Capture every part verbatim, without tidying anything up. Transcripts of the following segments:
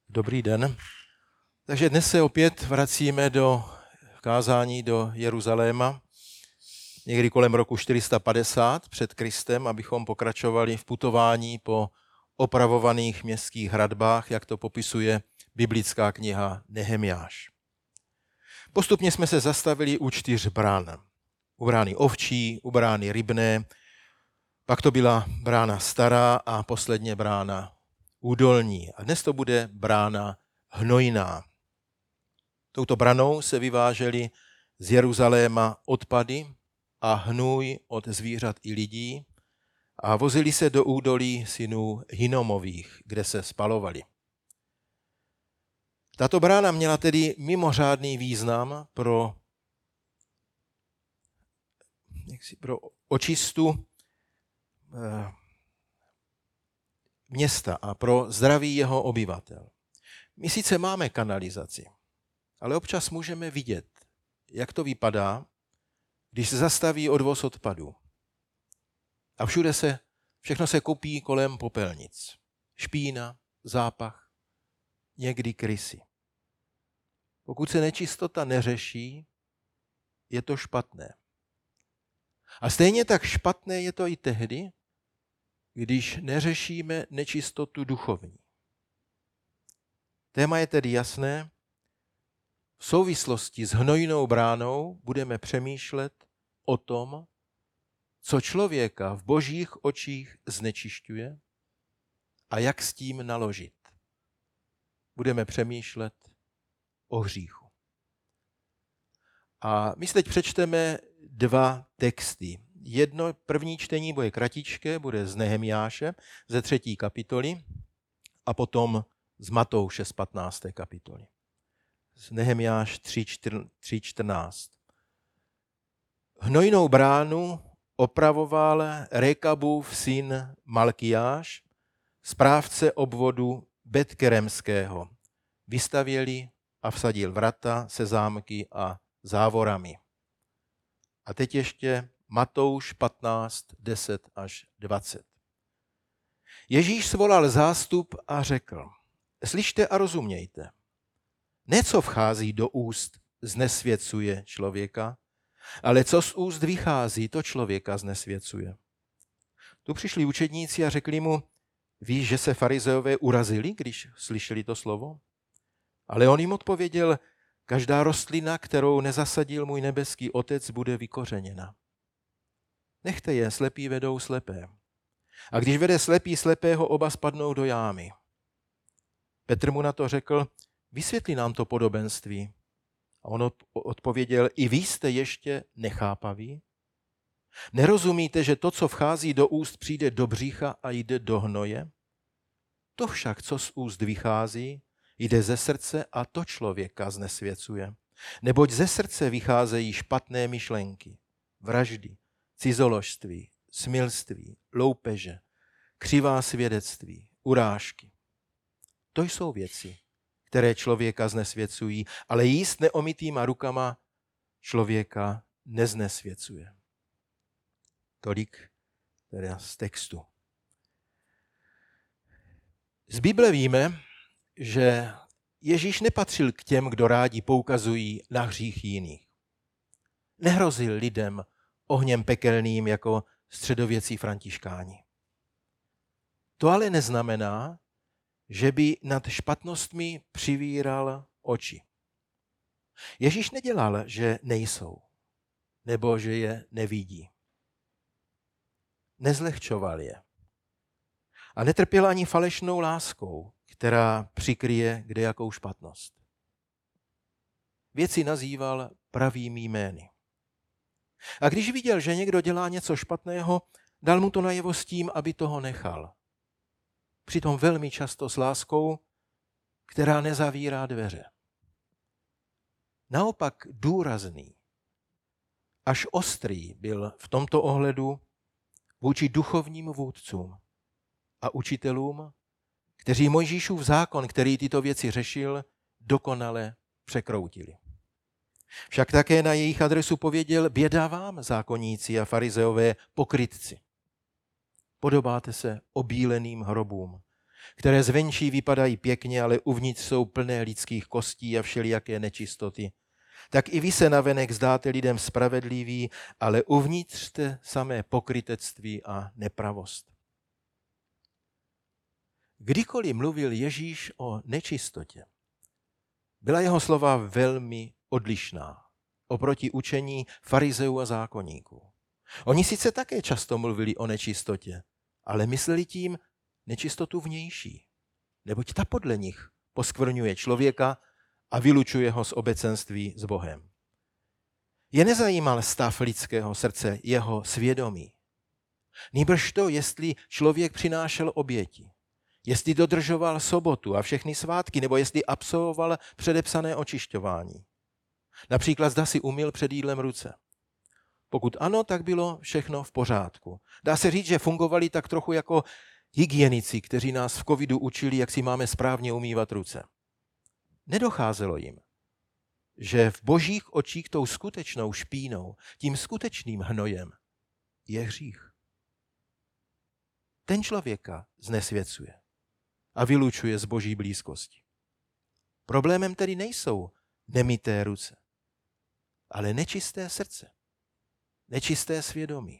Dobrý den. Takže dnes se opět vracíme do kázání do Jeruzaléma, někdy kolem roku čtyři sta padesát před Kristem, abychom pokračovali v putování po opravovaných městských hradbách, jak to popisuje biblická kniha Nehemiáš. Postupně jsme se zastavili u čtyř brán. U brány ovčí, u brány rybné, pak to byla brána stará a posledně brána údolní. A dnes to bude brána hnojná. Touto branou se vyvážely z Jeruzaléma odpady a hnůj od zvířat i lidí a vozili se do údolí synů Hinomových, kde se spalovali. Tato brána měla tedy mimořádný význam pro, jaksi, pro očistu eh, města a pro zdraví jeho obyvatel. My sice máme kanalizaci, ale občas můžeme vidět, jak to vypadá, když se zastaví odvoz odpadu. A všude se, všechno se kopí kolem popelnic. Špína, zápach, někdy krysy. Pokud se nečistota neřeší, je to špatné. A stejně tak špatné je to i tehdy, když neřešíme nečistotu duchovní. Téma je tedy jasné. V souvislosti s hnojnou bránou budeme přemýšlet o tom, co člověka v božích očích znečišťuje a jak s tím naložit. Budeme přemýšlet o hříchu. A my teď přečteme dva texty. Jedno první čtení bude kratičké, bude z Nehemiáše, ze třetí kapitoly a potom z Matouše z patnácté kapitoly. Z Nehemiáš tři čtrnáct. Hnojnou bránu opravoval Rekabův syn Malkiáš, správce obvodu Betkeremského. Vystavěli a vsadil vrata se zámky a závorami. A teď ještě Matouš patnáct, deset až dvacet. Ježíš svolal zástup a řekl: Slyšte a rozumějte. Ne, co vchází do úst, znesvěcuje člověka, ale co z úst vychází, to člověka znesvěcuje. Tu přišli učedníci a řekli mu: Víš, že se farizeové urazili, když slyšeli to slovo? Ale on jim odpověděl: Každá rostlina, kterou nezasadil můj nebeský otec, bude vykořeněna. Nechte je, slepí vedou slepé. A když vede slepý slepého, oba spadnou do jámy. Petr mu na to řekl: Vysvětli nám to podobenství. A on odpověděl: I vy jste ještě nechápaví? Nerozumíte, že to, co vchází do úst, přijde do břicha a jde do hnoje? To však, co z úst vychází, jde ze srdce a to člověka znesvěcuje. Neboť ze srdce vycházejí špatné myšlenky, vraždy, cizoložství, smilství, loupeže, křivá svědectví, urážky. To jsou věci, které člověka znesvěcují, ale jíst neomytýma rukama člověka neznesvěcuje. Tolik teda z textu. Z Bible víme, že Ježíš nepatřil k těm, kdo rádi poukazují na hřích jiných. Nehrozil lidem ohněm pekelným jako středověcí františkáni. To ale neznamená, že by nad špatnostmi přivíral oči. Ježíš nedělal, že nejsou, nebo že je nevidí. Nezlehčoval je. A netrpěl ani falešnou láskou, která přikryje kdejakou špatnost. Věci nazýval pravými jmény. A když viděl, že někdo dělá něco špatného, dal mu to najevo s tím, aby toho nechal. Přitom velmi často s láskou, která nezavírá dveře. Naopak důrazný, až ostrý byl v tomto ohledu vůči duchovním vůdcům a učitelům, kteří Mojžíšův zákon, který tyto věci řešil, dokonale překroutili. Však také na jejich adresu pověděl: Běda vám, zákonníci a farizeové, pokrytci. Podobáte se obíleným hrobům, které zvenčí vypadají pěkně, ale uvnitř jsou plné lidských kostí a všelijaké nečistoty. Tak i vy se navenek zdáte lidem spravedliví, ale uvnitř jste samé pokrytectví a nepravost. Kdykoliv mluvil Ježíš o nečistotě, byla jeho slova velmi odlišná oproti učení farizeů a zákonníků. Oni sice také často mluvili o nečistotě, ale mysleli tím nečistotu vnější, neboť ta podle nich poskvrňuje člověka a vylučuje ho z obecenství s Bohem. Je nezajímal stav lidského srdce, jeho svědomí. Nýbrž to, jestli člověk přinášel oběti, jestli dodržoval sobotu a všechny svátky, nebo jestli absolvoval předepsané očišťování. Například zda si umyl před jídlem ruce. Pokud ano, tak bylo všechno v pořádku. Dá se říct, že fungovali tak trochu jako hygienici, kteří nás v covidu učili, jak si máme správně umývat ruce. Nedocházelo jim, že v božích očích tou skutečnou špínou, tím skutečným hnojem je hřích. Ten člověka znesvěcuje a vylučuje z boží blízkosti. Problémem tedy nejsou nemyté ruce, ale nečisté srdce, nečisté svědomí.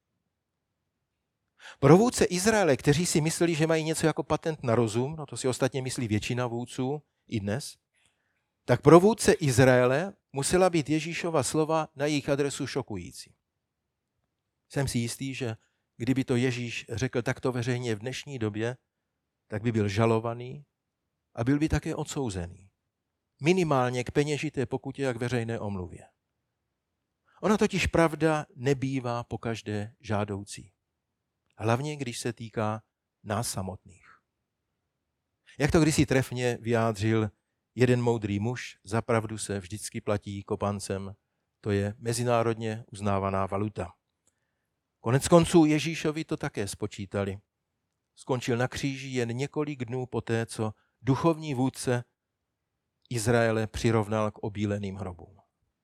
Pro vůdce Izraele, kteří si mysleli, že mají něco jako patent na rozum, no to si ostatně myslí většina vůdců i dnes, tak pro vůdce Izraele musela být Ježíšova slova na jejich adresu šokující. Jsem si jistý, že kdyby to Ježíš řekl takto veřejně v dnešní době, tak by byl žalovaný a byl by také odsouzený. Minimálně k peněžité pokutě a k veřejné omluvě. Ona totiž pravda nebývá pokaždé žádoucí. Hlavně, když se týká nás samotných. Jak to kdysi trefně vyjádřil jeden moudrý muž, za pravdu se vždycky platí kopancem, to je mezinárodně uznávaná valuta. Konec konců Ježíšovi to také spočítali. Skončil na kříži jen několik dnů poté, co duchovní vůdce Izraele přirovnal k obíleným hrobům.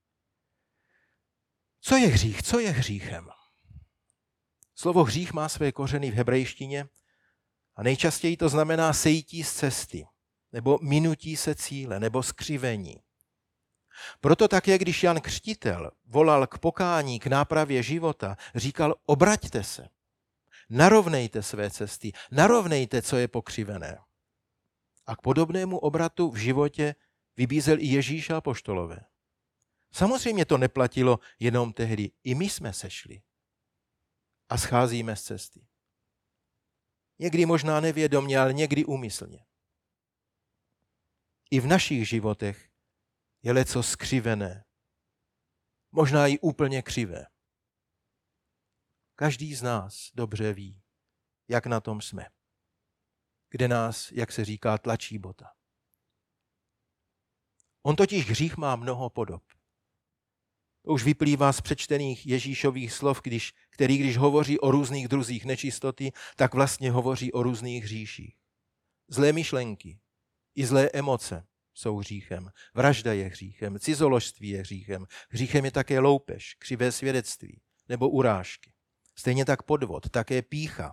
Co je hřích? Co je hříchem? Slovo hřích má své kořeny v hebrejštině a nejčastěji to znamená sejítí z cesty, nebo minutí se cíle, nebo skřivení. Proto také, když Jan Křtitel volal k pokání, k nápravě života, říkal: obraťte se, narovnejte své cesty, narovnejte, co je pokřivené. A k podobnému obratu v životě vybízel i Ježíš a apoštolové. Samozřejmě to neplatilo jenom tehdy. I my jsme sešli a scházíme z cesty. Někdy možná nevědomě, ale někdy úmyslně. I v našich životech je leco skřivené. Možná i úplně křivé. Každý z nás dobře ví, jak na tom jsme. Kde nás, jak se říká, tlačí bota. On totiž hřích má mnoho podob. To už vyplývá z přečtených Ježíšových slov, když, který když hovoří o různých druzích nečistoty, tak vlastně hovoří o různých hříších. Zlé myšlenky i zlé emoce jsou hříchem. Vražda je hříchem, cizoložství je hříchem. Hříchem je také loupež, křivé svědectví nebo urážky. Stejně tak podvod, také pýcha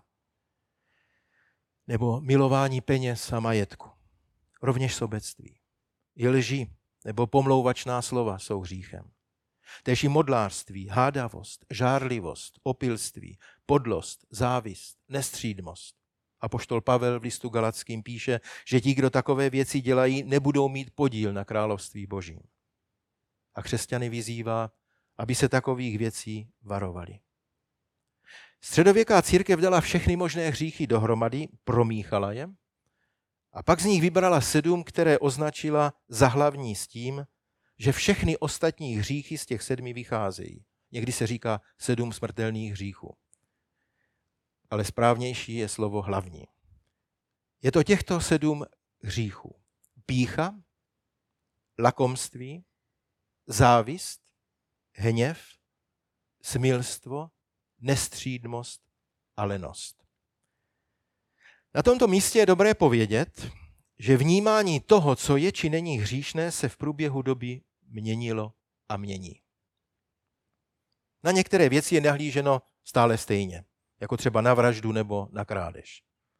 nebo milování peněz a majetku. Rovněž sobectví. I lži nebo pomlouvačná slova jsou hříchem. Též i modlářství, hádavost, žárlivost, opilství, podlost, závist, nestřídmost. Apoštol Pavel v listu Galackým píše, že ti, kdo takové věci dělají, nebudou mít podíl na království Božím. A křesťany vyzývá, aby se takových věcí varovali. Středověká církev dala všechny možné hříchy dohromady, promíchala je a pak z nich vybrala sedm, které označila za hlavní s tím, že všechny ostatní hříchy z těch sedmi vycházejí. Někdy se říká sedm smrtelných hříchů. Ale správnější je slovo hlavní. Je to těchto sedm hříchů. Pýcha, lakomství, závist, hněv, smilstvo, nestřídmost a lenost. Na tomto místě je dobré povědět, že vnímání toho, co je či není hříšné, se v průběhu doby měnilo a mění. Na některé věci je nahlíženo stále stejně, jako třeba na vraždu nebo na krádež.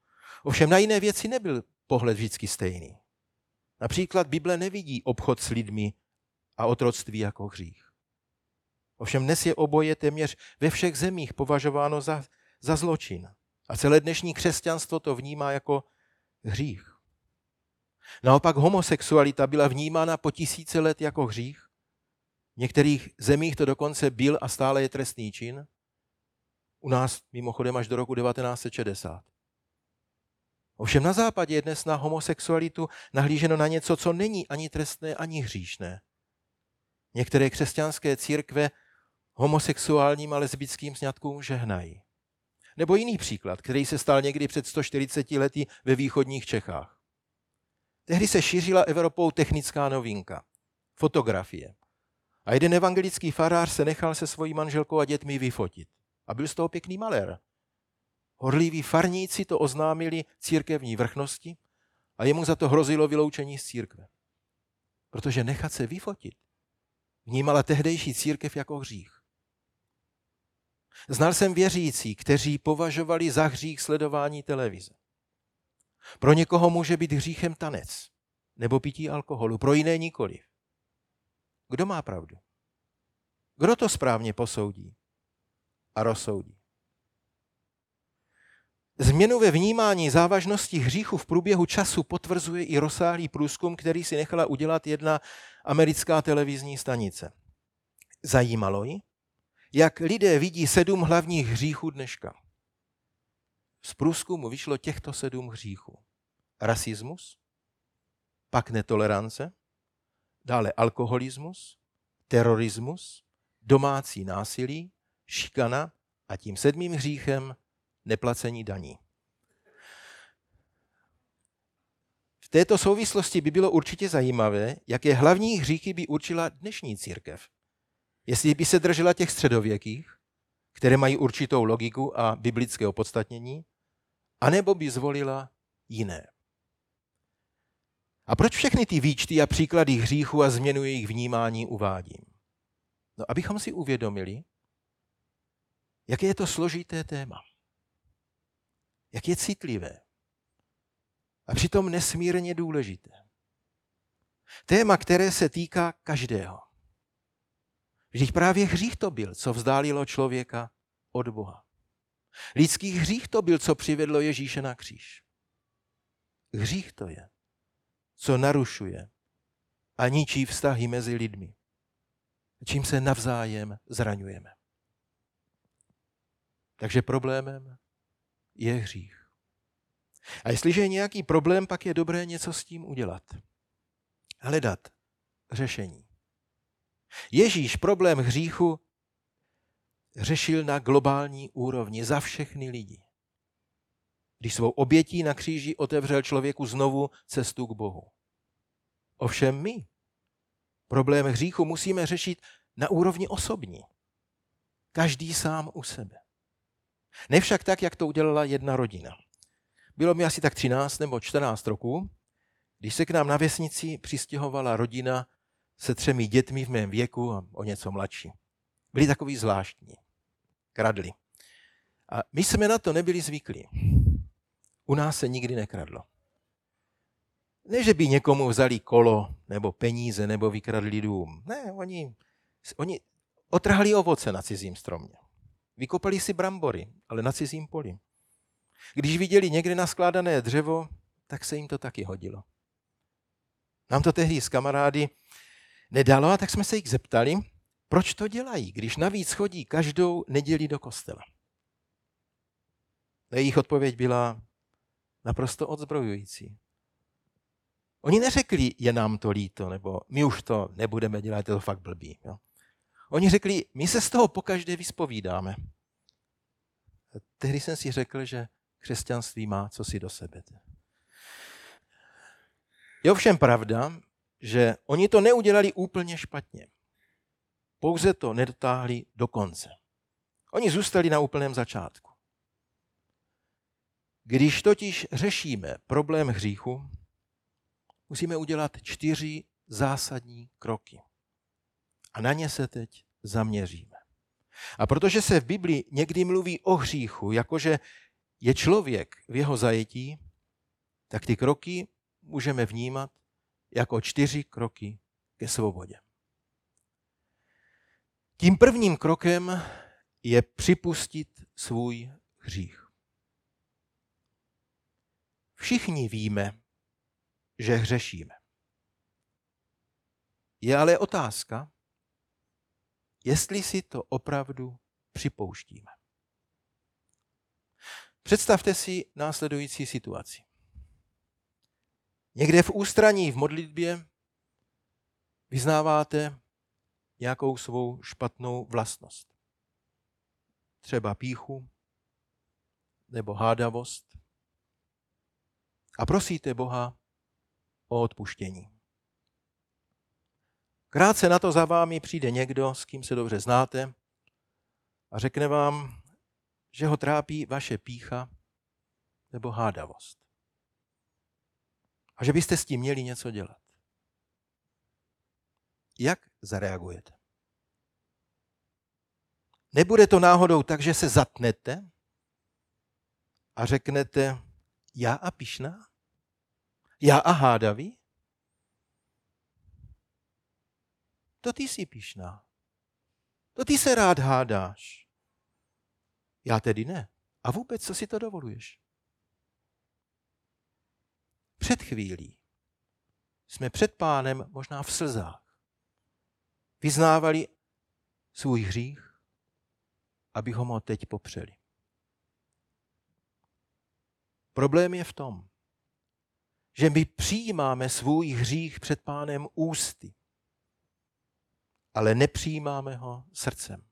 Ovšem na jiné věci nebyl pohled vždycky stejný. Například Bible nevidí obchod s lidmi a otroctví jako hřích. Ovšem dnes je oboje téměř ve všech zemích považováno za, za zločin. A celé dnešní křesťanstvo to vnímá jako hřích. Naopak homosexualita byla vnímána po tisíce let jako hřích. V některých zemích to dokonce byl a stále je trestný čin. U nás mimochodem až do roku devatenáct set šedesát. Ovšem na západě je dnes na homosexualitu nahlíženo na něco, co není ani trestné, ani hříšné. Některé křesťanské církve homosexuálním a lesbickým sňatkům žehnají. Nebo jiný příklad, který se stal někdy před sto čtyřiceti lety ve východních Čechách. Tehdy se šířila Evropou technická novinka, fotografie. A jeden evangelický farář se nechal se svojí manželkou a dětmi vyfotit. A byl z toho pěkný malér. Horliví farníci to oznámili církevní vrchnosti a jemu za to hrozilo vyloučení z církve. Protože nechat se vyfotit vnímala tehdejší církev jako hřích. Znal jsem věřící, kteří považovali za hřích sledování televize. Pro někoho může být hříchem tanec nebo pití alkoholu, pro jiné nikoliv. Kdo má pravdu? Kdo to správně posoudí a rozsoudí? Změnu ve vnímání závažnosti hříchu v průběhu času potvrzuje i rozsáhlý průzkum, který si nechala udělat jedna americká televizní stanice. Zajímalo ji, jak lidé vidí sedm hlavních hříchů dneška. Z průzkumu vyšlo těchto sedm hříchů. Rasismus, pak netolerance, dále alkoholismus, terorismus, domácí násilí, šikana a tím sedmým hříchem neplacení daní. V této souvislosti by bylo určitě zajímavé, jaké hlavní hříchy by určila dnešní církev. Jestli by se držela těch středověkých, které mají určitou logiku a biblické opodstatnění, anebo by zvolila jiné. A proč všechny ty výčty a příklady hříchu a změnu jejich vnímání uvádím? No, abychom si uvědomili, jaké je to složité téma. Jak je citlivé. A přitom nesmírně důležité. Téma, které se týká každého. Vždyť právě hřích to byl, co vzdálilo člověka od Boha. Lidský hřích to byl, co přivedlo Ježíše na kříž. Hřích to je, co narušuje a ničí vztahy mezi lidmi, čím se navzájem zraňujeme. Takže problémem je hřích. A jestliže je nějaký problém, pak je dobré něco s tím udělat. Hledat řešení. Ježíš problém hříchu řešil na globální úrovni za všechny lidi. Když svou obětí na kříži otevřel člověku znovu cestu k Bohu. Ovšem my problém hříchu musíme řešit na úrovni osobní. Každý sám u sebe. Ne však tak, jak to udělala jedna rodina. Bylo mi asi tak třináct nebo čtrnáct roků, když se k nám na vesnici přistěhovala rodina se třemi dětmi v mém věku a o něco mladší. Byli takový zvláštní. Kradli. A my jsme na to nebyli zvyklí. U nás se nikdy nekradlo. Ne, že by někomu vzali kolo nebo peníze nebo vykradli dům. Ne, oni, oni otrhali ovoce na cizím stromě. Vykopali si brambory, ale na cizím poli. Když viděli někde naskládané dřevo, tak se jim to taky hodilo. Nám to tehdy s kamarády nedalo, a tak jsme se jich zeptali, proč to dělají, když navíc chodí každou neděli do kostela. A jejich odpověď byla naprosto odzbrojující. Oni neřekli, je nám to líto, nebo my už to nebudeme dělat, je to fakt blbý. Jo? Oni řekli, my se z toho pokaždé vyspovídáme. A tehdy jsem si řekl, že křesťanství má cosi do sebe. Je ovšem pravda, že oni to neudělali úplně špatně. Pouze to nedotáhli do konce. Oni zůstali na úplném začátku. Když totiž řešíme problém hříchu, musíme udělat čtyři zásadní kroky. A na ně se teď zaměříme. A protože se v Biblii někdy mluví o hříchu, jakože je člověk v jeho zajetí, tak ty kroky můžeme vnímat jako čtyři kroky ke svobodě. Tím prvním krokem je připustit svůj hřích. Všichni víme, že hřešíme. Je ale otázka, jestli si to opravdu připouštíme. Představte si následující situaci. Někde v ústraní v modlitbě vyznáváte nějakou svou špatnou vlastnost. Třeba pýchu nebo hádavost. A prosíte Boha o odpuštění. Krátce na to za vámi přijde někdo, s kým se dobře znáte, a řekne vám, že ho trápí vaše pýcha nebo hádavost. A že byste s tím měli něco dělat. Jak zareagujete? Nebude to náhodou tak, že se zatnete a řeknete, já a pyšná? Já a hádavý? To ty jsi pyšná. To ty se rád hádáš. Já tedy ne. A vůbec, co si to dovoluješ? Před chvílí jsme před Pánem možná v slzách vyznávali svůj hřích, abychom ho teď popřeli. Problém je v tom, že my přijímáme svůj hřích před Pánem ústy, ale nepřijímáme ho srdcem.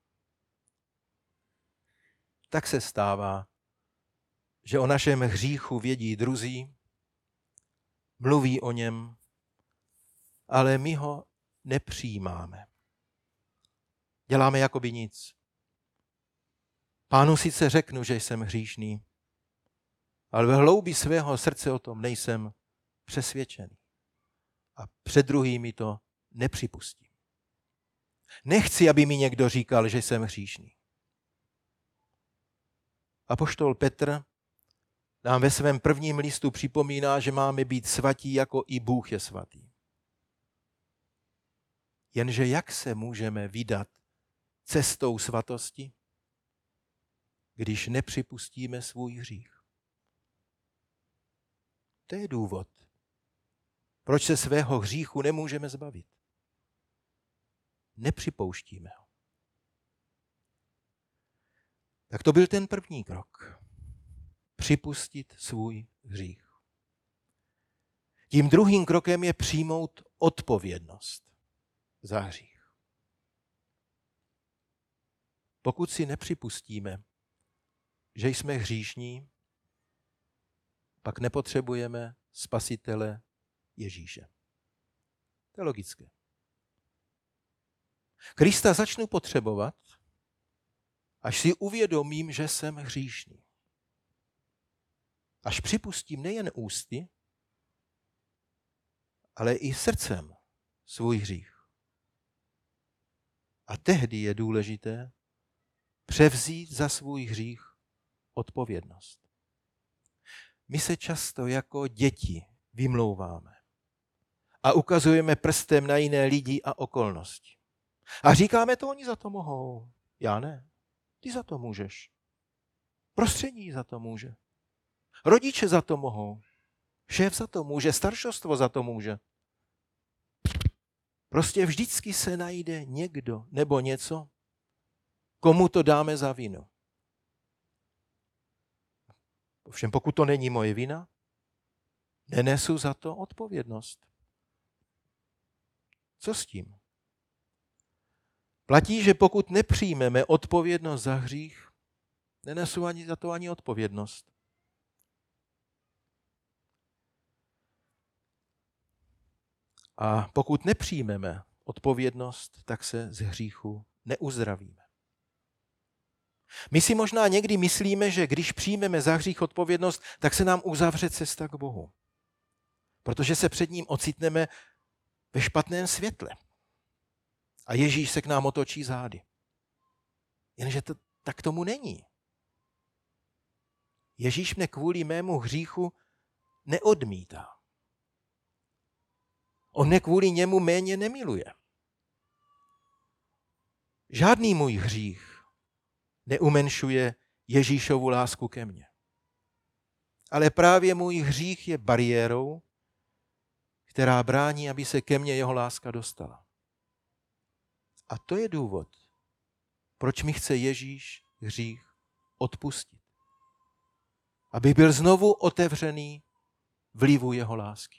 Tak se stává, že o našem hříchu vědí druzí, mluví o něm, ale my ho nepřijímáme. Děláme jakoby nic. Pánu sice řeknu, že jsem hříšný, ale ve hloubi svého srdce o tom nejsem přesvědčený. A před druhými to nepřipustím. Nechci, aby mi někdo říkal, že jsem hříšný. Apoštol Petr nám ve svém prvním listu připomíná, že máme být svatí, jako i Bůh je svatý. Jenže jak se můžeme vydat cestou svatosti, když nepřipustíme svůj hřích? To je důvod, proč se svého hříchu nemůžeme zbavit. Nepřipouštíme ho. Tak to byl ten první krok. Připustit svůj hřích. Tím druhým krokem je přijmout odpovědnost za hřích. Pokud si nepřipustíme, že jsme hříšní, pak nepotřebujeme spasitele Ježíše. To je logické. Krista začnu potřebovat, až si uvědomím, že jsem hříšný. Až připustím nejen ústy, ale i srdcem svůj hřích. A tehdy je důležité převzít za svůj hřích odpovědnost. My se často jako děti vymlouváme a ukazujeme prstem na jiné lidi a okolnosti. A říkáme to, oni za to mohou. Já ne. Ty za to můžeš. Prostředí za to může. Rodiče za to mohou. Šéf za to může. Staršostvo za to může. Prostě vždycky se najde někdo nebo něco, komu to dáme za vinu. Ovšem pokud to není moje vina, nenesu za to odpovědnost. Co s tím? Platí, že pokud nepřijmeme odpovědnost za hřích, nenesu ani za to ani odpovědnost. A pokud nepřijmeme odpovědnost, tak se z hříchu neuzdravíme. My si možná někdy myslíme, že když přijmeme za hřích odpovědnost, tak se nám uzavře cesta k Bohu. Protože se před ním ocitneme ve špatném světle. A Ježíš se k nám otočí zády. Jenže to tak tomu není. Ježíš mne kvůli mému hříchu neodmítá. On mě kvůli němu méně nemiluje. Žádný můj hřích neumenšuje Ježíšovu lásku ke mně. Ale právě můj hřích je bariérou, která brání, aby se ke mně jeho láska dostala. A to je důvod, proč mi chce Ježíš hřích odpustit. Aby byl znovu otevřený vlivu jeho lásky.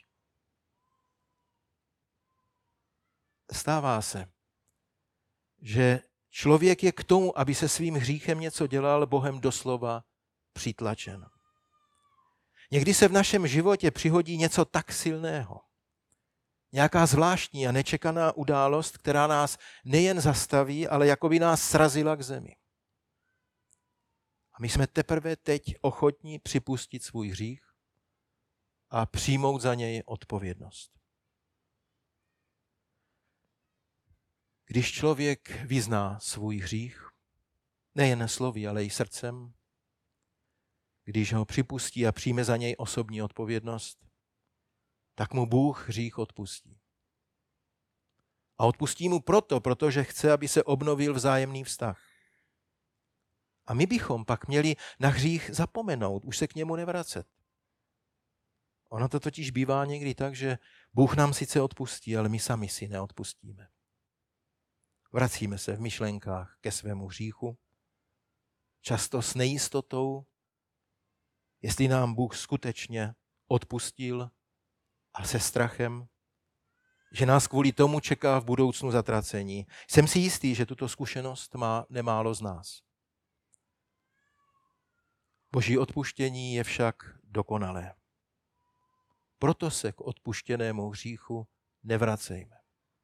Stává se, že člověk je k tomu, aby se svým hříchem něco dělal, Bohem doslova přitlačen. Někdy se v našem životě přihodí něco tak silného. Nějaká zvláštní a nečekaná událost, která nás nejen zastaví, ale jako by nás srazila k zemi. A my jsme teprve teď ochotní připustit svůj hřích a přijmout za něj odpovědnost. Když člověk vyzná svůj hřích, nejen slovy, ale i srdcem, když ho připustí a přijme za něj osobní odpovědnost, tak mu Bůh hřích odpustí. A odpustí mu proto, protože chce, aby se obnovil vzájemný vztah. A my bychom pak měli na hřích zapomenout, už se k němu nevracet. Ono to totiž bývá někdy tak, že Bůh nám sice odpustí, ale my sami si neodpustíme. Vracíme se v myšlenkách ke svému hříchu, často s nejistotou, jestli nám Bůh skutečně odpustil, a se strachem, že nás kvůli tomu čeká v budoucnu zatracení. Jsem si jistý, že tuto zkušenost má nemálo z nás. Boží odpuštění je však dokonalé. Proto se k odpuštěnému hříchu nevracejme.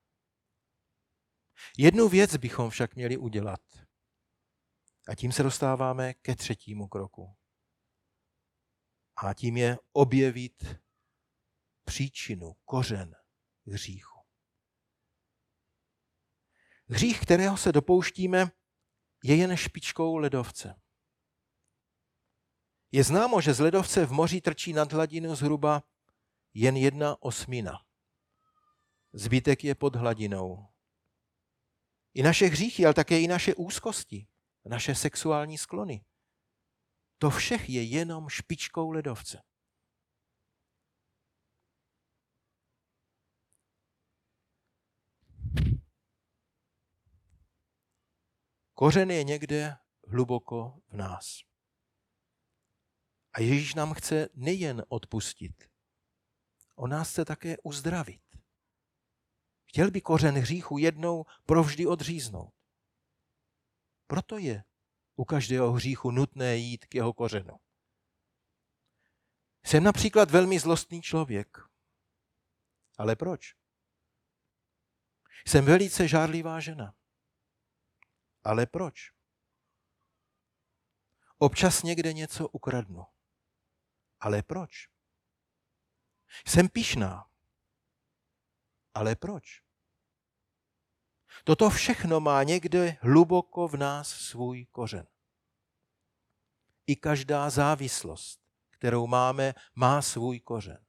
Jednu věc bychom však měli udělat. A tím se dostáváme ke třetímu kroku. A tím je objevit příčinu, kořen hříchu. Hřích, kterého se dopouštíme, je jen špičkou ledovce. Je známo, že z ledovce v moři trčí nad hladinu zhruba jen jedna osmina. Zbytek je pod hladinou. I naše hříchy, ale také i naše úzkosti, naše sexuální sklony. To všech je jenom špičkou ledovce. Kořen je někde hluboko v nás. A Ježíš nám chce nejen odpustit, on nás chce také uzdravit. Chtěl by kořen hříchu jednou provždy odříznout. Proto je u každého hříchu nutné jít k jeho kořenu. Jsem například velmi zlostný člověk. Ale proč? Jsem velice žárlivá žena. Ale proč? Občas někde něco ukradnu. Ale proč? Jsem pyšná. Ale proč? Toto všechno má někde hluboko v nás svůj kořen. I každá závislost, kterou máme, má svůj kořen.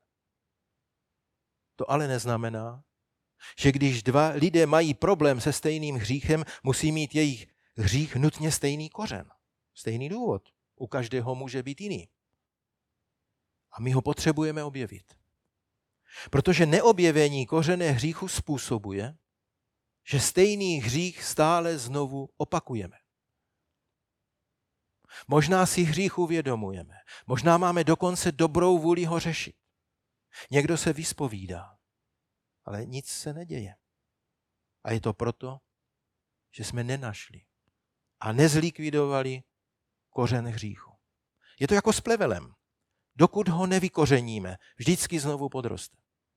To ale neznamená, že když dva lidé mají problém se stejným hříchem, musí mít jejich hřích nutně stejný kořen. Stejný důvod. U každého může být jiný. A my ho potřebujeme objevit. Protože neobjevení kořene hříchu způsobuje, že stejný hřích stále znovu opakujeme. Možná si hřích uvědomujeme. Možná máme dokonce dobrou vůli ho řešit. Někdo se vyspovídá, ale nic se neděje. A je to proto, že jsme nenašli a nezlikvidovali kořen hříchu. Je to jako s plevelem. Dokud ho nevykořeníme, vždycky znovu podroste.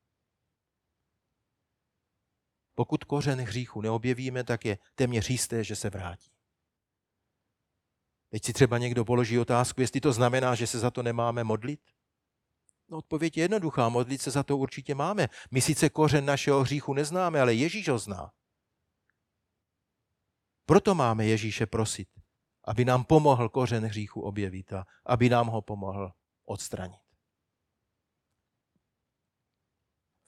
Pokud kořen hříchu neobjevíme, tak je téměř jisté, že se vrátí. Teď si třeba někdo položí otázku, jestli to znamená, že se za to nemáme modlit. No, odpověď je jednoduchá, modlit se za to určitě máme. My sice kořen našeho hříchu neznáme, ale Ježíš ho zná. Proto máme Ježíše prosit, aby nám pomohl kořen hříchu objevit a aby nám ho pomohl odstranit.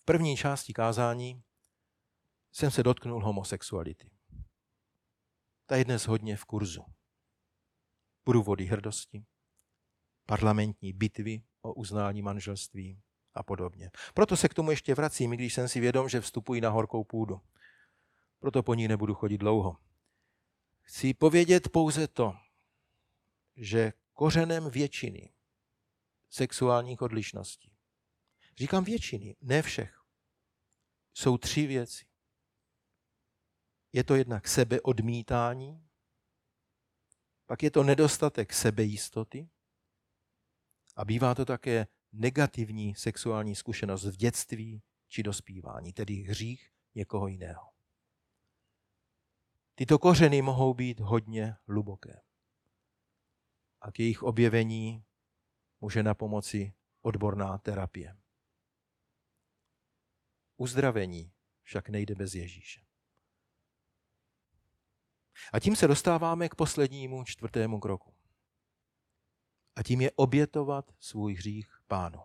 první části kázání jsem se dotknul homosexuality. Ta je dnes hodně v kurzu. Průvody hrdosti, parlamentní bitvy o uznání manželství a podobně. Proto se k tomu ještě vracím, i když jsem si vědom, že vstupuji na horkou půdu. Proto po ní nebudu chodit dlouho. Chci povědět pouze to, že kořenem většiny sexuálních odlišností, říkám většiny, ne všech, jsou tři věci. Je to jednak sebeodmítání, pak je to nedostatek sebejistoty a bývá to také negativní sexuální zkušenost v dětství či dospívání, tedy hřích někoho jiného. Tyto kořeny mohou být hodně hluboké a k jejich objevení může napomoci odborná terapie. Uzdravení však nejde bez Ježíše. A tím se dostáváme k poslednímu, čtvrtému kroku. A tím je obětovat svůj hřích Pánu.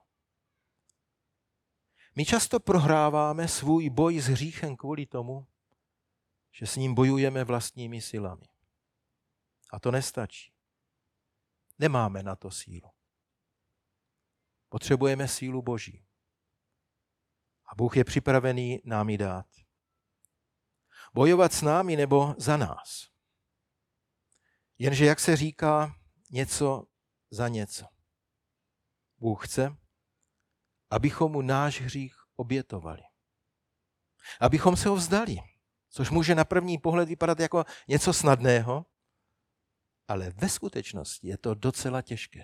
My často prohráváme svůj boj s hříchem kvůli tomu, že s ním bojujeme vlastními silami. A to nestačí. Nemáme na to sílu. Potřebujeme sílu Boží. A Bůh je připravený nám ji dát. Bojovat s námi nebo za nás. Jenže, jak se říká, něco za něco. Bůh chce, abychom mu náš hřích obětovali. Abychom se ho vzdali, což může na první pohled vypadat jako něco snadného, ale ve skutečnosti je to docela těžké.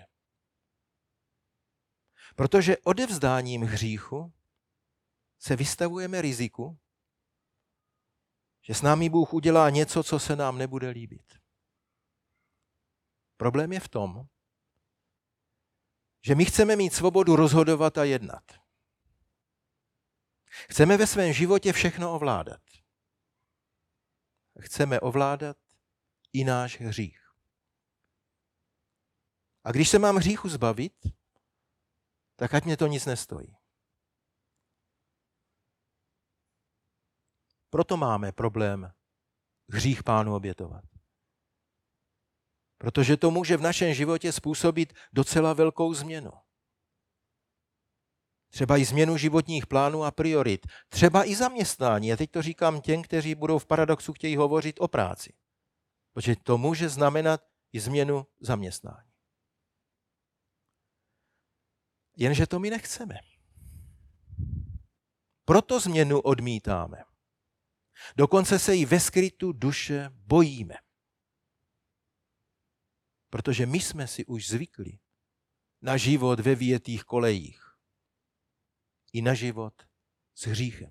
Protože odevzdáním hříchu se vystavujeme riziku, že s námi Bůh udělá něco, co se nám nebude líbit. Problém je v tom, že my chceme mít svobodu rozhodovat a jednat. Chceme ve svém životě všechno ovládat. Chceme ovládat i náš hřích. A když se mám hříchu zbavit, tak ať mě to nic nestojí. Proto máme problém hřích Pánu obětovat. Protože to může v našem životě způsobit docela velkou změnu. Třeba i změnu životních plánů a priorit. Třeba i zaměstnání. A teď to říkám těm, kteří budou v paradoxu chtějí hovořit o práci. Protože to může znamenat i změnu zaměstnání. Jenže to my nechceme. Proto změnu odmítáme. Dokonce se jí ve skrytu duše bojíme. Protože my jsme si už zvykli na život ve vyjetých kolejích. I na život s hříchem.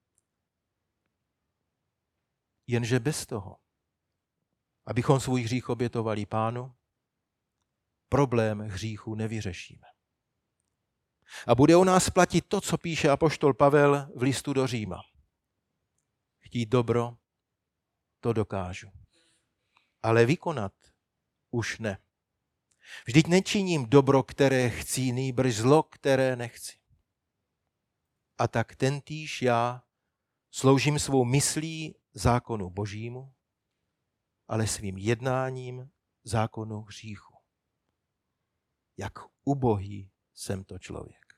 Jenže bez toho, abychom svůj hřích obětovali Pánu, problém hříchu nevyřešíme. A bude o nás platit to, co píše apoštol Pavel v listu do Říma. Chtít dobro, to dokážu. Ale vykonat už ne. Vždyť nečiním dobro, které chci, nýbrž zlo, které nechci. A tak tentýž já sloužím svou myslí zákonu Božímu, ale svým jednáním zákonu hříchu. Jak ubohý jsem to člověk.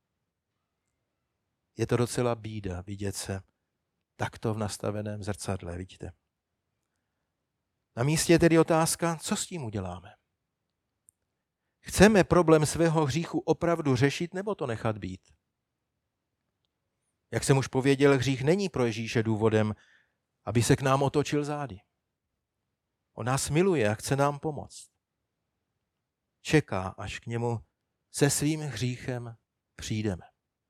Je to docela bída vidět se takto v nastaveném zrcadle, vidíte. Na místě je tedy otázka, co s tím uděláme. Chceme problém svého hříchu opravdu řešit, nebo to nechat být? Jak jsem už pověděl, hřích není pro Ježíše důvodem, aby se k nám otočil zády. On nás miluje a chce nám pomoct. Čeká, až k němu se svým hříchem přijdeme.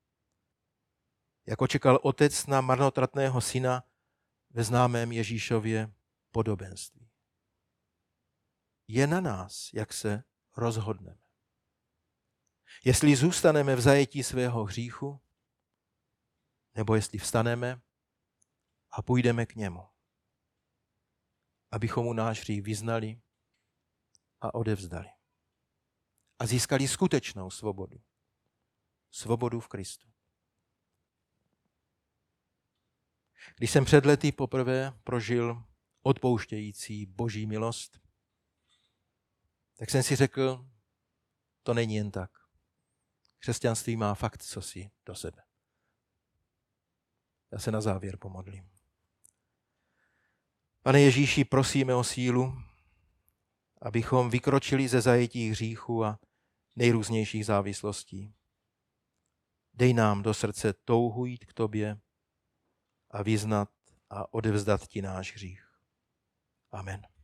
Jako čekal otec na marnotratného syna ve známém Ježíšově podobenství. Je na nás, jak se rozhodneme. Jestli zůstaneme v zajetí svého hříchu, nebo jestli vstaneme a půjdeme k němu, abychom mu náš hřích vyznali a odevzdali. A získali skutečnou svobodu. Svobodu v Kristu. Když jsem před lety poprvé prožil odpouštějící boží milost, tak jsem si řekl, to není jen tak. Křesťanství má fakt cosi do sebe. Já se na závěr pomodlím. Pane Ježíši, prosíme o sílu, abychom vykročili ze zajetí hříchu a nejrůznějších závislostí. Dej nám do srdce touhu jít k tobě a vyznat a odevzdat ti náš hřích. Amen.